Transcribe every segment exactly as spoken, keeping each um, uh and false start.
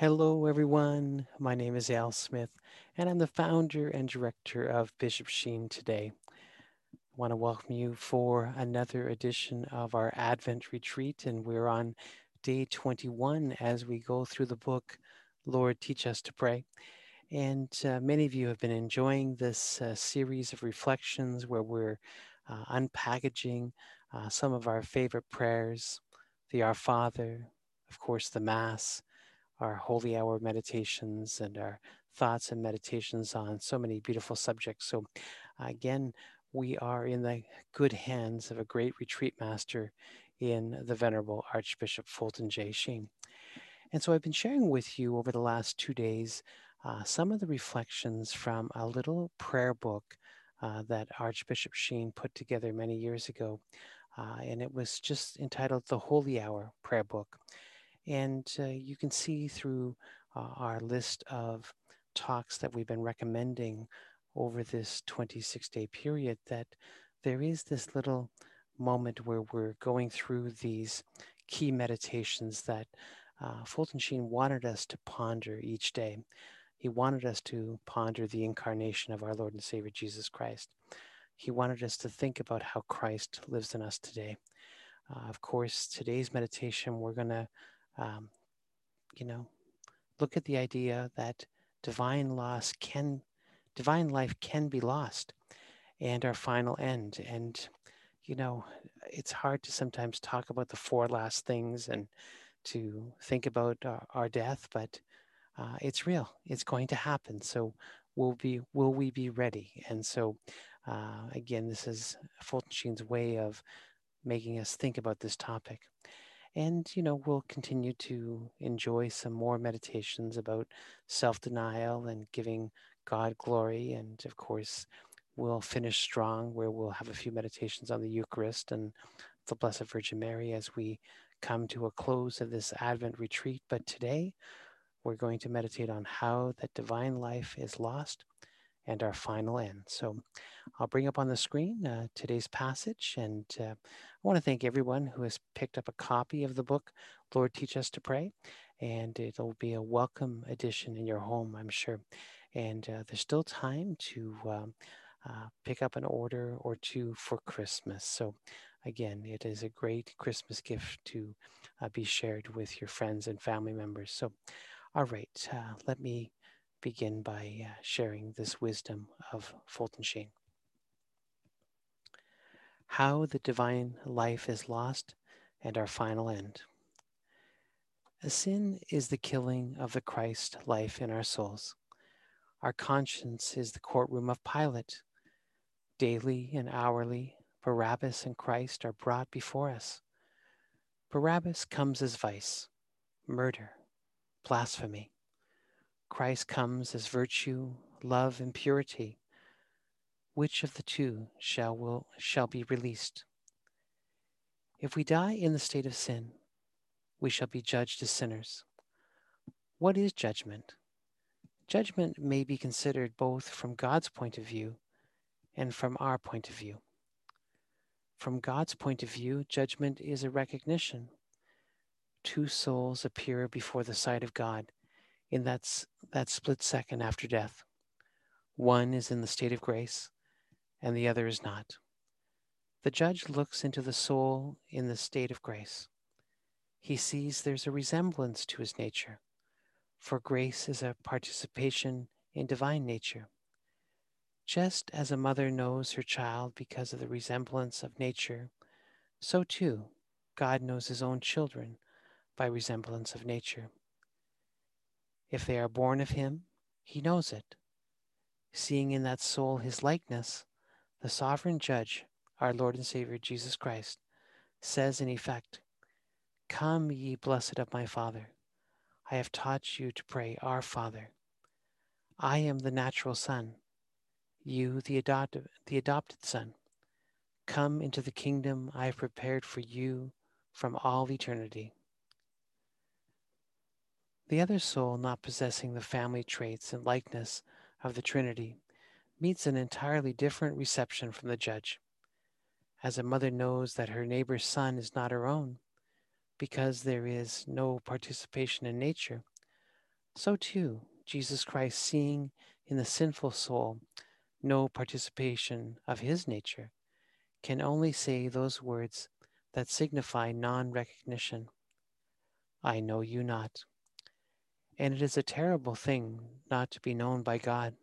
Hello, everyone. My name is Al Smith, and I'm the founder and director of Bishop Sheen today. I want to welcome you for another edition of our Advent retreat, and we're on day twenty-one as we go through the book, Lord, Teach Us to Pray. And uh, many of you have been enjoying this uh, series of reflections where we're uh, unpackaging uh, some of our favorite prayers, the Our Father, of course, the Mass, our holy hour meditations and our thoughts and meditations on so many beautiful subjects. So, again, we are in the good hands of a great retreat master in the Venerable Archbishop Fulton J. Sheen. And so, I've been sharing with you over the last two days uh, some of the reflections from a little prayer book uh, that Archbishop Sheen put together many years ago. Uh, and it was just entitled The Holy Hour Prayer Book. And uh, you can see through uh, our list of talks that we've been recommending over this twenty-six day period that there is this little moment where we're going through these key meditations that uh, Fulton Sheen wanted us to ponder each day. He wanted us to ponder the incarnation of our Lord and Savior Jesus Christ. He wanted us to think about how Christ lives in us today. Uh, of course, today's meditation, we're going to um, you know, look at the idea that divine loss can, divine life can be lost and our final end. And, you know, it's hard to sometimes talk about the four last things and to think about our, our death, but uh, it's real. It's going to happen. So will be will we be ready? And so uh, again, this is Fulton Sheen's way of making us think about this topic. And, you know, we'll continue to enjoy some more meditations about self denial and giving God glory. And of course, we'll finish strong where we'll have a few meditations on the Eucharist and the Blessed Virgin Mary as we come to a close of this Advent retreat. But today, we're going to meditate on how that divine life is lost and our final end. So I'll bring up on the screen uh, today's passage, and uh, I want to thank everyone who has picked up a copy of the book, Lord Teach Us to Pray, and it'll be a welcome addition in your home, I'm sure. And uh, there's still time to um, uh, pick up an order or two for Christmas. So again, it is a great Christmas gift to uh, be shared with your friends and family members. So, all right, uh, let me begin by uh, sharing this wisdom of Fulton Sheen. How the divine life is lost and our final end. A sin is the killing of the Christ life in our souls. Our conscience is the courtroom of Pilate. Daily and hourly, Barabbas and Christ are brought before us. Barabbas comes as vice, murder, blasphemy. Christ comes as virtue, love, and purity. Which of the two shall will shall be released? If we die in the state of sin, we shall be judged as sinners. What is judgment? Judgment may be considered both from God's point of view and from our point of view. From God's point of view, judgment is a recognition. Two souls appear before the sight of God in that, that split second after death. One is in the state of grace, and the other is not. The judge looks into the soul in the state of grace. He sees there's a resemblance to his nature, for grace is a participation in divine nature. Just as a mother knows her child because of the resemblance of nature, so too God knows his own children by resemblance of nature. If they are born of him, he knows it. Seeing in that soul his likeness, the sovereign judge, our Lord and Savior Jesus Christ, says in effect, "Come, ye blessed of my Father, I have taught you to pray, Our Father. I am the natural Son, you the adopted, the adopted Son. Come into the kingdom I have prepared for you from all eternity." The other soul, not possessing the family traits and likeness of the Trinity, meets an entirely different reception from the judge. As a mother knows that her neighbor's son is not her own, because there is no participation in nature, So too, Jesus Christ, seeing in the sinful soul no participation of his nature, can only say those words that signify non-recognition. I know you not. And it is a terrible thing not to be known by God.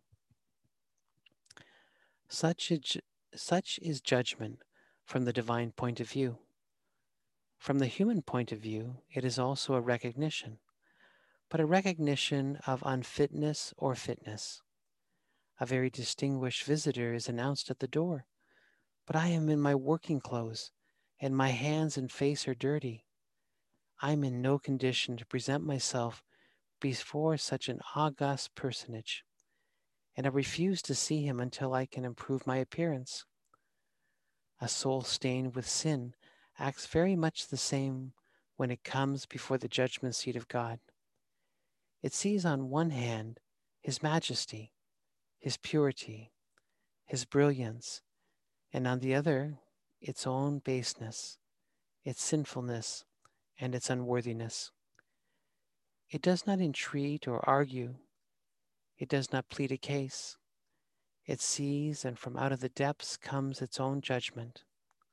Such is, such is judgment from the divine point of view. From the human point of view, it is also a recognition, but a recognition of unfitness or fitness. A very distinguished visitor is announced at the door, but I am in my working clothes, and my hands and face are dirty. I am in no condition to present myself before such an august personage, and I refuse to see him until I can improve my appearance. A soul stained with sin acts very much the same when it comes before the judgment seat of God. It sees on one hand his majesty, his purity, his brilliance, and on the other its own baseness, its sinfulness, and its unworthiness. It does not entreat or argue. It does not plead a case. It sees, and from out of the depths comes its own judgment.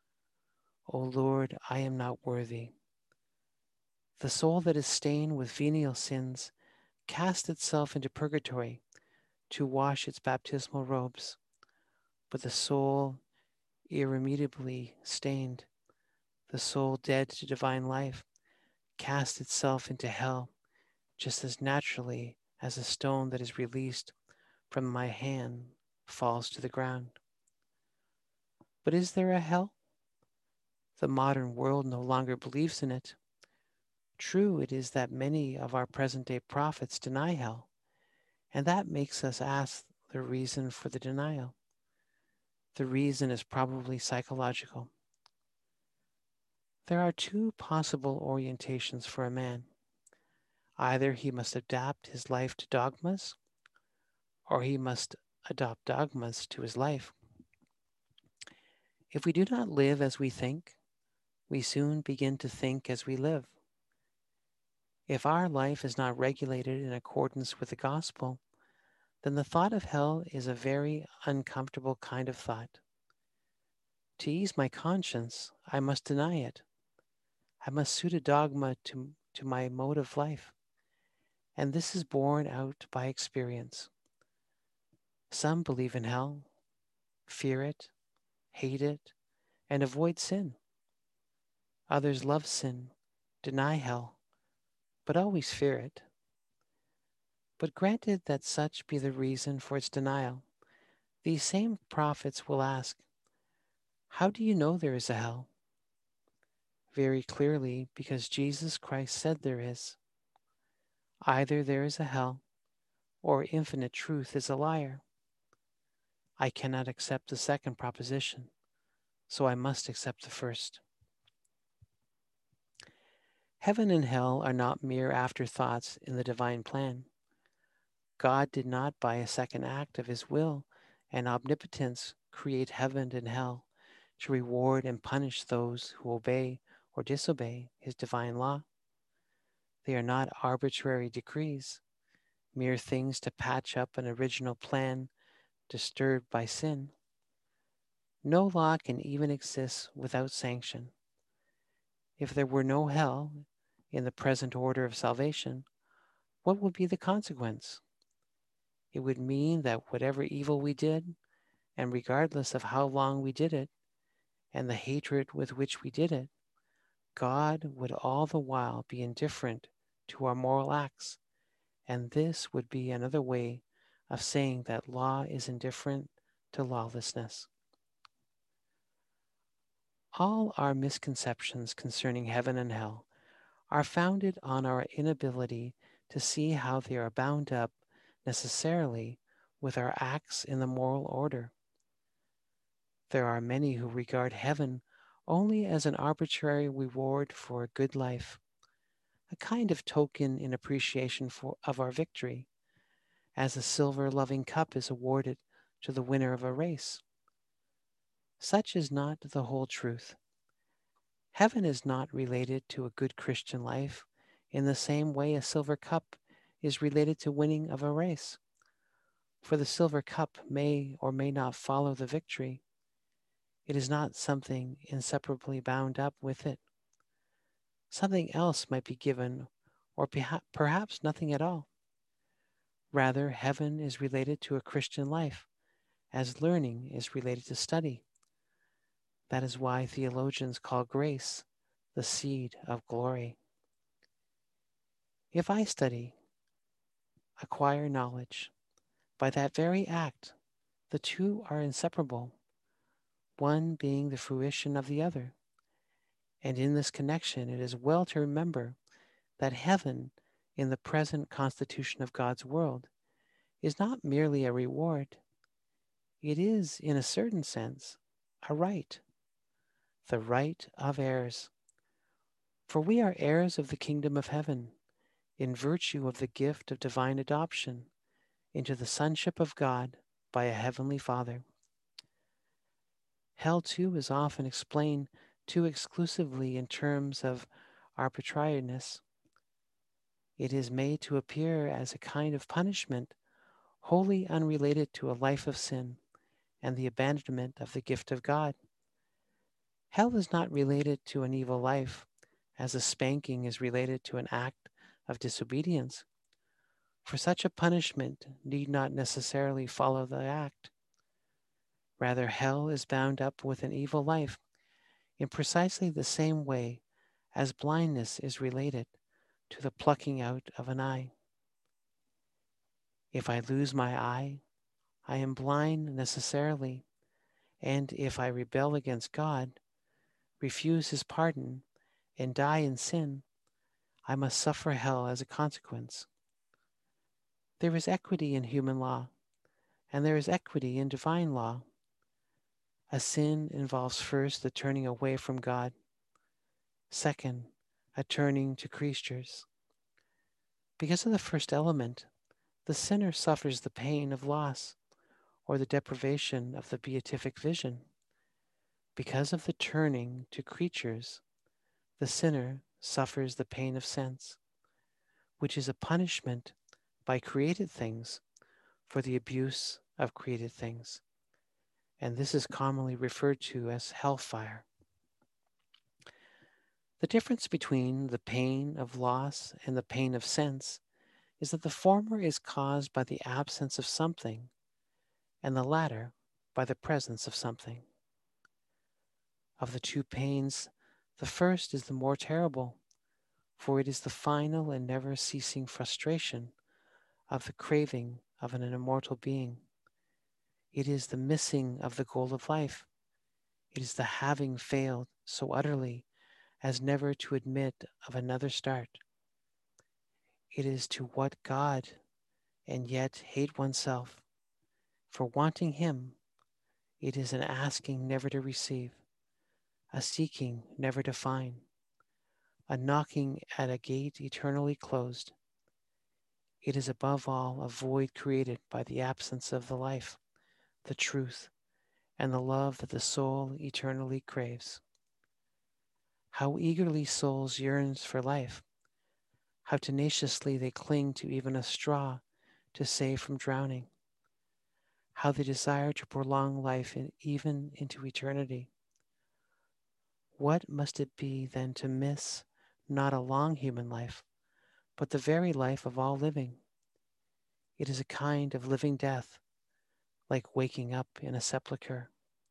O Lord, I am not worthy. The soul that is stained with venial sins casts itself into purgatory to wash its baptismal robes, but the soul irremediably stained, the soul dead to divine life, casts itself into hell just as naturally as a stone that is released from my hand falls to the ground. But is there a hell? The modern world no longer believes in it. True it is that many of our present-day prophets deny hell, and that makes us ask the reason for the denial. The reason is probably psychological. There are two possible orientations for a man. Either he must adapt his life to dogmas, or he must adopt dogmas to his life. If we do not live as we think, we soon begin to think as we live. If our life is not regulated in accordance with the gospel, then the thought of hell is a very uncomfortable kind of thought. To ease my conscience, I must deny it. I must suit a dogma to, to my mode of life, and this is borne out by experience. Some believe in hell, fear it, hate it, and avoid sin. Others love sin, deny hell, but always fear it. But granted that such be the reason for its denial, these same prophets will ask, how do you know there is a hell? Very clearly, because Jesus Christ said there is. Either there is a hell, or infinite truth is a liar. I cannot accept the second proposition, so I must accept the first. Heaven and hell are not mere afterthoughts in the divine plan. God did not, by a second act of his will and omnipotence, create heaven and hell to reward and punish those who obey or disobey his divine law. They are not arbitrary decrees, mere things to patch up an original plan disturbed by sin. No law can even exist without sanction. If there were no hell in the present order of salvation, what would be the consequence? It would mean that whatever evil we did, and regardless of how long we did it, and the hatred with which we did it, God would all the while be indifferent to our moral acts, and this would be another way of saying that law is indifferent to lawlessness. All our misconceptions concerning heaven and hell are founded on our inability to see how they are bound up necessarily with our acts in the moral order. There are many who regard heaven only as an arbitrary reward for a good life, a kind of token in appreciation for, of our victory, as a silver loving cup is awarded to the winner of a race. Such is not the whole truth. Heaven is not related to a good Christian life in the same way a silver cup is related to winning of a race, for the silver cup may or may not follow the victory. It is not something inseparably bound up with it. Something else might be given, or perhaps nothing at all. Rather, heaven is related to a Christian life, as learning is related to study. That is why theologians call grace the seed of glory. If I study, acquire knowledge, by that very act, the two are inseparable, one being the fruition of the other. And in this connection, it is well to remember that heaven, in the present constitution of God's world, is not merely a reward. It is, in a certain sense, a right, the right of heirs. For we are heirs of the kingdom of heaven, in virtue of the gift of divine adoption into the sonship of God by a heavenly Father. Hell, too, is often explained too exclusively in terms of arbitrariness. It is made to appear as a kind of punishment wholly unrelated to a life of sin and the abandonment of the gift of God. Hell is not related to an evil life, as a spanking is related to an act of disobedience, for such a punishment need not necessarily follow the act. Rather, hell is bound up with an evil life in precisely the same way as blindness is related to the plucking out of an eye. If I lose my eye, I am blind necessarily, and if I rebel against God, refuse his pardon, and die in sin, I must suffer hell as a consequence. There is equity in human law, and there is equity in divine law. A sin involves first the turning away from God, second, a turning to creatures. Because of the first element, the sinner suffers the pain of loss or the deprivation of the beatific vision. Because of the turning to creatures, the sinner suffers the pain of sense, which is a punishment by created things for the abuse of created things. And this is commonly referred to as hellfire. The difference between the pain of loss and the pain of sense is that the former is caused by the absence of something, and the latter by the presence of something. Of the two pains, the first is the more terrible, for it is the final and never-ceasing frustration of the craving of an immortal being. It is the missing of the goal of life. It is the having failed so utterly as never to admit of another start. It is to what God, and yet hate oneself. For wanting him, it is an asking never to receive, a seeking never to find, a knocking at a gate eternally closed. It is above all a void created by the absence of the life, the truth, and the love that the soul eternally craves. How eagerly souls yearn for life, how tenaciously they cling to even a straw to save from drowning, how they desire to prolong life in, even into eternity. What must it be then to miss not a long human life, but the very life of all living? It is a kind of living death, like waking up in a sepulchre.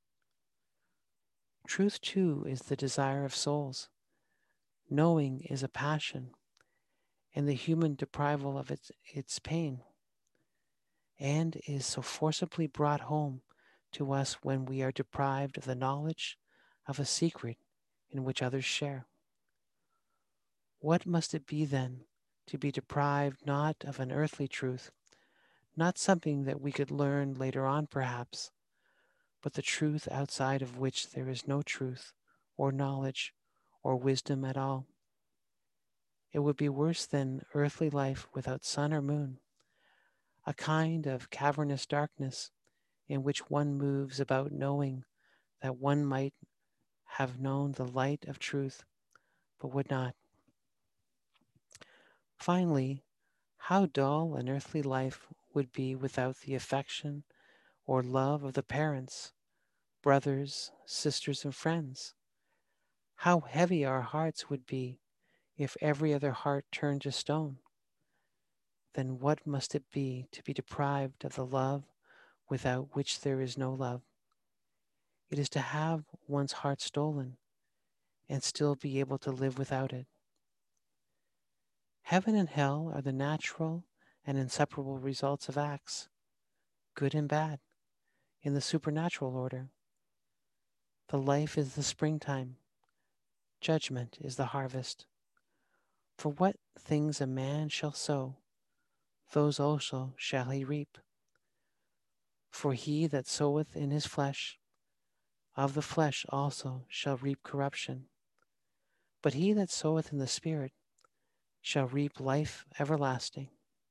Truth, too, is the desire of souls. Knowing is a passion, and the human deprival of its, its pain, and is so forcibly brought home to us when we are deprived of the knowledge of a secret in which others share. What must it be then to be deprived not of an earthly truth, not something that we could learn later on perhaps, but the truth outside of which there is no truth or knowledge or wisdom at all? It would be worse than earthly life without sun or moon, a kind of cavernous darkness in which one moves about knowing that one might have known the light of truth, but would not. Finally, How dull an earthly life would be without the affection or love of the parents, brothers, sisters, and friends. How heavy our hearts would be if every other heart turned to stone. Then what must it be to be deprived of the love without which there is no love? It is to have one's heart stolen and still be able to live without it. Heaven and hell are the natural and inseparable results of acts, good and bad, in the supernatural order. The life is the springtime, judgment is the harvest. For what things a man shall sow, those also shall he reap. For he that soweth in his flesh, of the flesh also shall reap corruption. But he that soweth in the Spirit shall reap life everlasting.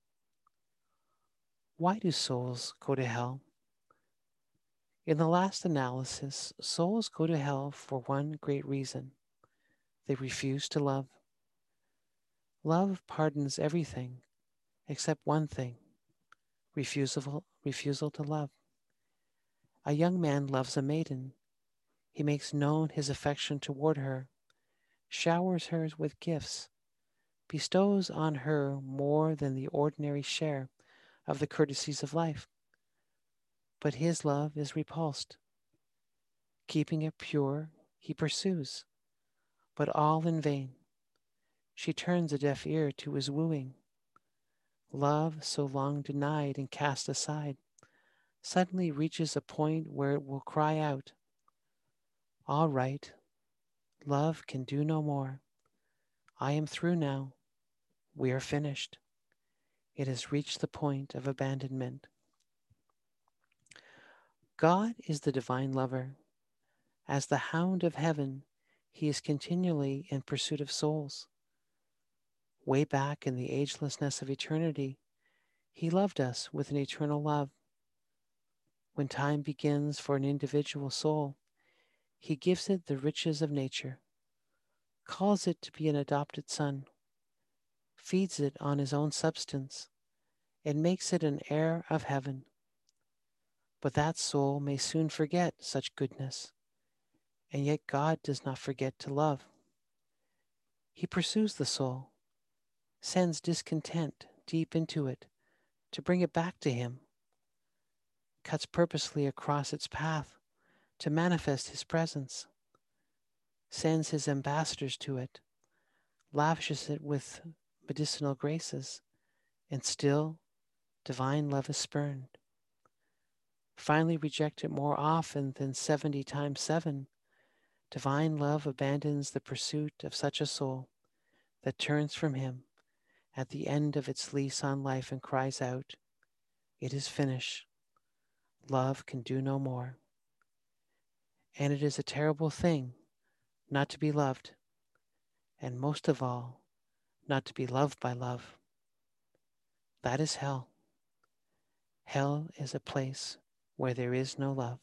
Why do souls go to hell? In the last analysis, souls go to hell for one great reason. They refuse to love. Love pardons everything except one thing, refusal, refusal to love. A young man loves a maiden. He makes known his affection toward her, showers her with gifts, bestows on her more than the ordinary share of the courtesies of life. But his love is repulsed. Keeping it pure, he pursues, but all in vain. She turns a deaf ear to his wooing. Love, so long denied and cast aside, suddenly reaches a point where it will cry out, "All right, love can do no more. I am through now. We are finished." It has reached the point of abandonment. God is the divine lover. As the hound of heaven, he is continually in pursuit of souls. Way back in the agelessness of eternity, he loved us with an eternal love. When time begins for an individual soul, he gives it the riches of nature, calls it to be an adopted son, feeds it on his own substance, and makes it an heir of heaven. But that soul may soon forget such goodness, and yet God does not forget to love. He pursues the soul, sends discontent deep into it to bring it back to him, cuts purposely across its path to manifest his presence, sends his ambassadors to it, lavishes it with medicinal graces, and still divine love is spurned. Finally rejected more often than seventy times seven, divine love abandons the pursuit of such a soul that turns from him at the end of its lease on life and cries out, "It is finished. Love can do no more." And it is a terrible thing not to be loved, and most of all, not to be loved by love. That is hell. Hell is a place where there is no love.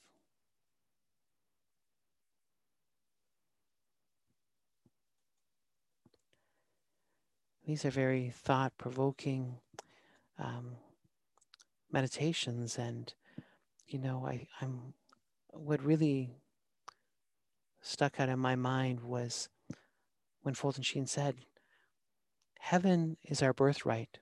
These are very thought-provoking um, meditations, and you know, I, I'm what really stuck out in my mind was when Fulton Sheen said, "Heaven is our birthright.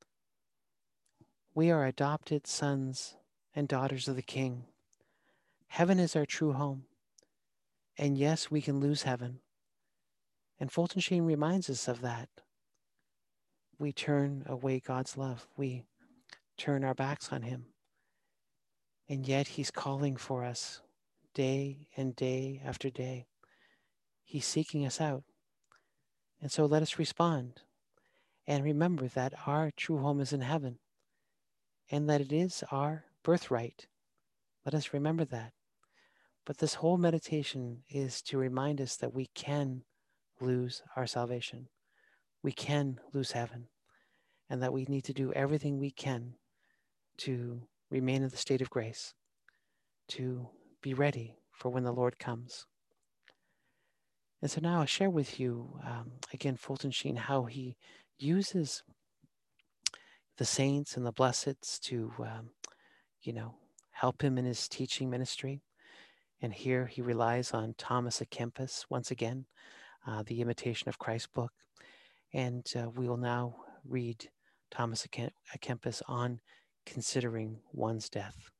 We are adopted sons and daughters of the King. Heaven is our true home. And yes, we can lose heaven." And Fulton Sheen reminds us of that. We turn away God's love. We turn our backs on him. And yet he's calling for us day and day after day. He's seeking us out. And so let us respond and remember that our true home is in heaven and that it is our birthright. Let us remember that. But this whole meditation is to remind us that we can lose our salvation. We can lose heaven, and that we need to do everything we can to remain in the state of grace, to be ready for when the Lord comes. And so now I'll share with you, um, again, Fulton Sheen, how he uses the saints and the blesseds to, um, you know, help him in his teaching ministry. And here he relies on Thomas à Kempis once again, uh, the Imitation of Christ book. And uh, we will now read Thomas à Kempis on considering one's death.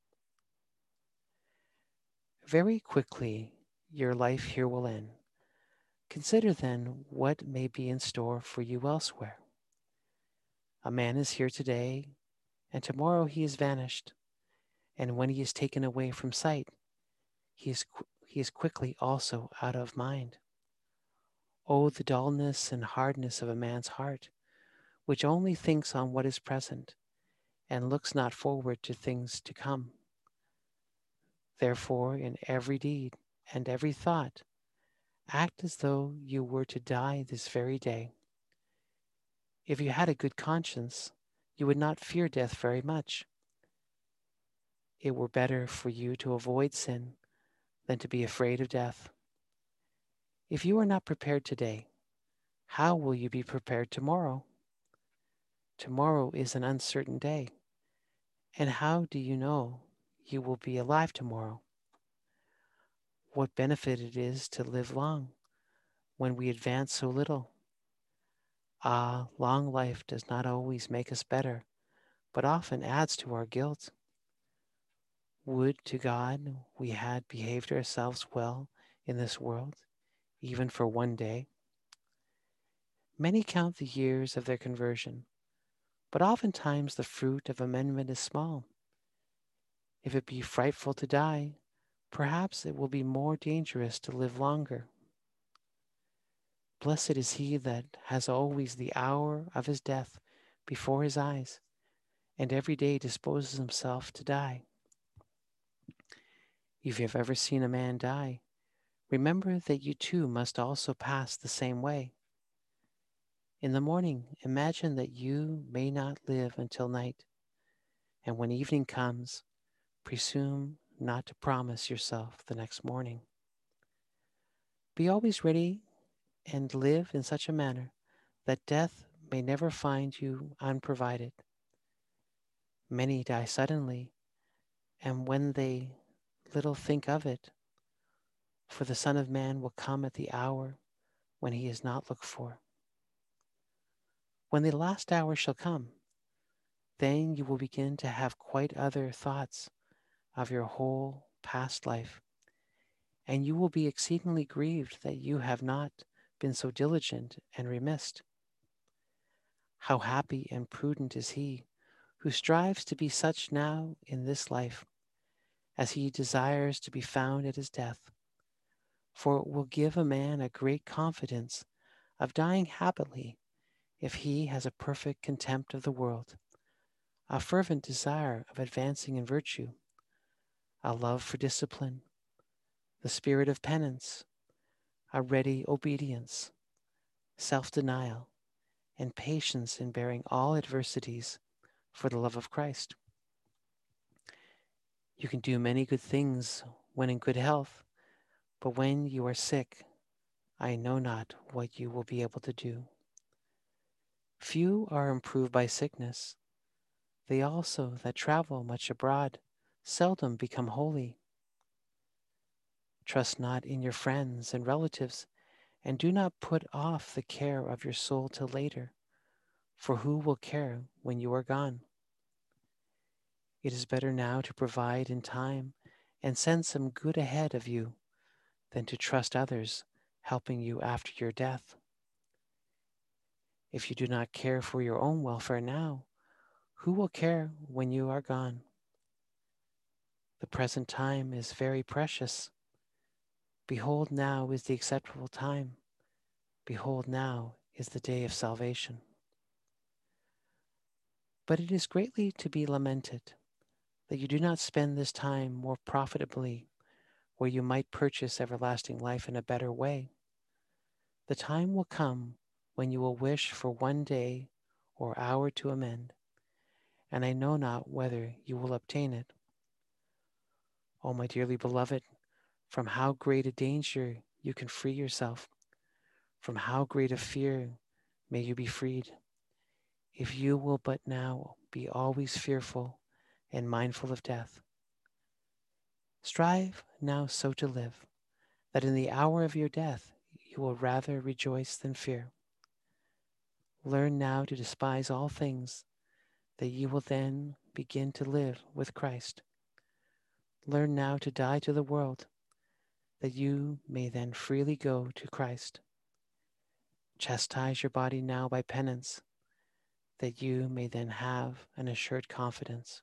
Very quickly, your life here will end. Consider then what may be in store for you elsewhere. A man is here today, and tomorrow he is vanished. And when he is taken away from sight, he is, qu- he is quickly also out of mind. Oh, the dullness and hardness of a man's heart, which only thinks on what is present, and looks not forward to things to come. Therefore, in every deed and every thought, act as though you were to die this very day. If you had a good conscience, you would not fear death very much. It were better for you to avoid sin than to be afraid of death. If you are not prepared today, how will you be prepared tomorrow? Tomorrow is an uncertain day, and how do you know you will be alive tomorrow? What benefit it is to live long when we advance so little. Ah, long life does not always make us better, but often adds to our guilt. Would to God we had behaved ourselves well in this world, even for one day. Many count the years of their conversion, but oftentimes the fruit of amendment is small. If it be frightful to die, perhaps it will be more dangerous to live longer. Blessed is he that has always the hour of his death before his eyes, and every day disposes himself to die. If you have ever seen a man die, remember that you too must also pass the same way. In the morning, imagine that you may not live until night, and when evening comes, presume not to promise yourself the next morning. Be always ready and live in such a manner that death may never find you unprovided. Many die suddenly, and when they little think of it, for the Son of Man will come at the hour when he is not looked for. When the last hour shall come, then you will begin to have quite other thoughts of your whole past life, and you will be exceedingly grieved that you have not been so diligent and remiss. How happy and prudent is he who strives to be such now in this life, as he desires to be found at his death, for it will give a man a great confidence of dying happily if he has a perfect contempt of the world, a fervent desire of advancing in virtue, a love for discipline, the spirit of penance, a ready obedience, self-denial, and patience in bearing all adversities for the love of Christ. You can do many good things when in good health, but when you are sick, I know not what you will be able to do. Few are improved by sickness. They also that travel much abroad seldom become holy. Trust not in your friends and relatives, and do not put off the care of your soul till later, for who will care when you are gone? It is better now to provide in time and send some good ahead of you than to trust others helping you after your death. If you do not care for your own welfare now, who will care when you are gone? The present time is very precious. Behold, now is the acceptable time. Behold, now is the day of salvation. But it is greatly to be lamented that you do not spend this time more profitably, where you might purchase everlasting life in a better way. The time will come when you will wish for one day or hour to amend, and I know not whether you will obtain it. O my dearly beloved, from how great a danger you can free yourself, from how great a fear may you be freed. if you will but now be always fearful and mindful of death. Strive now so to live, that in the hour of your death you will rather rejoice than fear. Learn now to despise all things, that you will then begin to live with Christ. Learn now to die to the world, that you may then freely go to Christ. Chastise your body now by penance, that you may then have an assured confidence.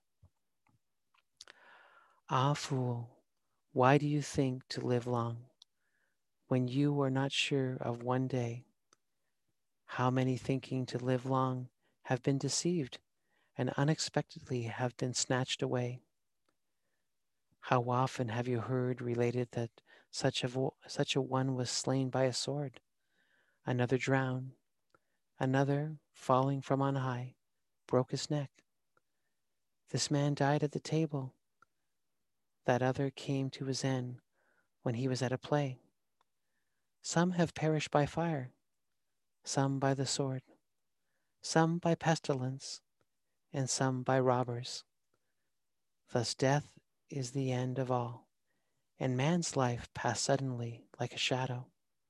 Ah, fool, why do you think to live long, when you are not sure of one day? How many thinking to live long have been deceived, and unexpectedly have been snatched away? How often have you heard related that such a, such a one was slain by a sword, another drowned, another, falling from on high, broke his neck? This man died at the table, that other came to his end when he was at a play. Some have perished by fire, some by the sword, some by pestilence, and some by robbers. Thus death is the end of all, and man's life passed suddenly like a shadow.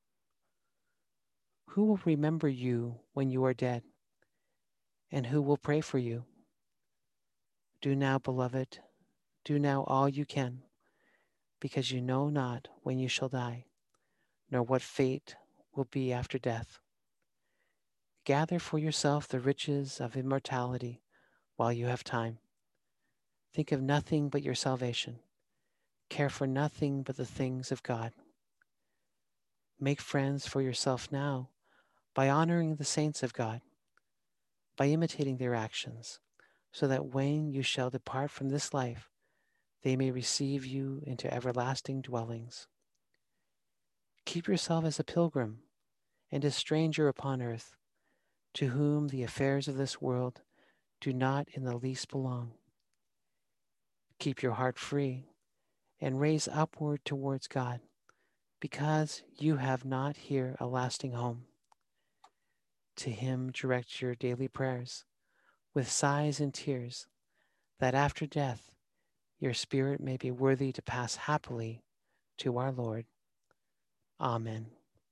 Who will remember you when you are dead? And who will pray for you? Do now, beloved, do now all you can, because you know not when you shall die, nor what fate will be after death. Gather for yourself the riches of immortality while you have time. Think of nothing but your salvation. Care for nothing but the things of God. Make friends for yourself now by honoring the saints of God, by imitating their actions, so that when you shall depart from this life, they may receive you into everlasting dwellings. Keep yourself as a pilgrim and a stranger upon earth, to whom the affairs of this world do not in the least belong. Keep your heart free and raise upward towards God, because you have not here a lasting home. To him direct your daily prayers, with sighs and tears, that after death your spirit may be worthy to pass happily to our Lord. Amen.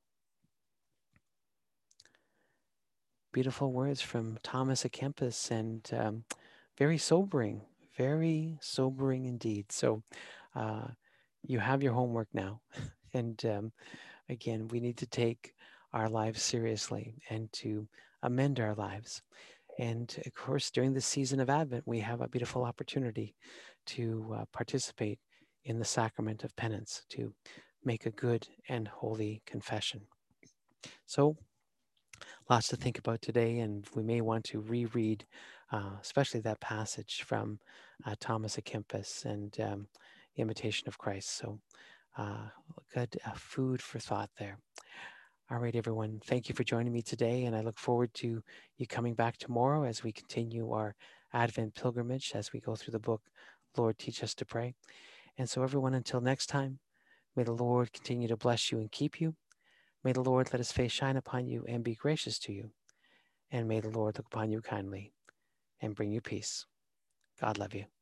Beautiful words from Thomas à Kempis, and um, very sobering, very sobering indeed. So uh, you have your homework now. and um, again, we need to take our lives seriously and to amend our lives. And of course, during this season of Advent, we have a beautiful opportunity to uh, participate in the sacrament of penance, to make a good and holy confession. So, lots to think about today, and we may want to reread, uh, especially that passage from uh, Thomas à Kempis and um, the Imitation of Christ. So, uh, good uh, food for thought there. All right, everyone. Thank you for joining me today, and I look forward to you coming back tomorrow as we continue our Advent pilgrimage as we go through the book, Lord, Teach Us to Pray. And so, everyone, until next time, may the Lord continue to bless you and keep you. May the Lord let his face shine upon you and be gracious to you. And may the Lord look upon you kindly and bring you peace. God love you.